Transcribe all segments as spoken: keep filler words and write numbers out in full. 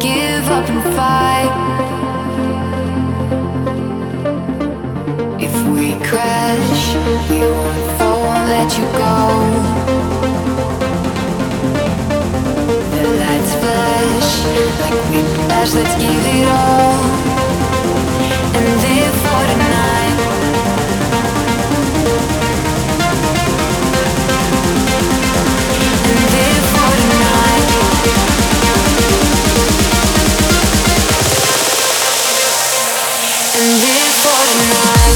give up and fight. If we crash, we won't fall, won't let you go. The lights flash like we flash, let's give it all and live for tonight. And live for tonight. And live for tonight.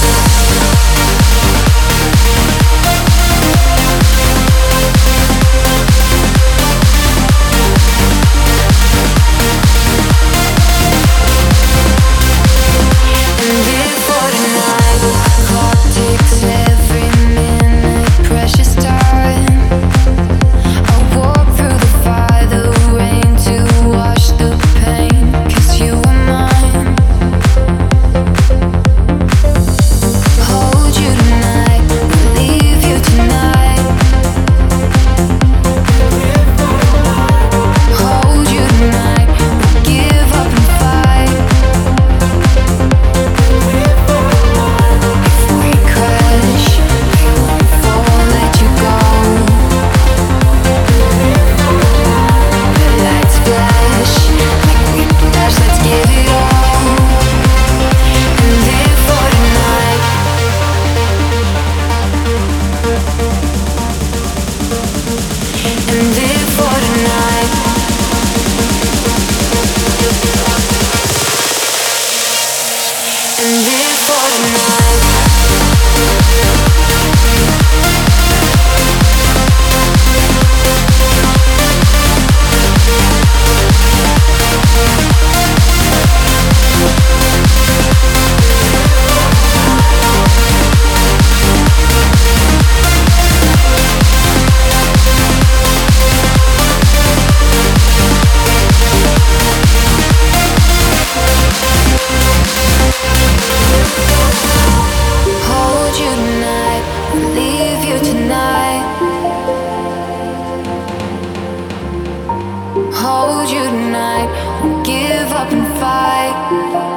Hold you tonight, won't give up and fight.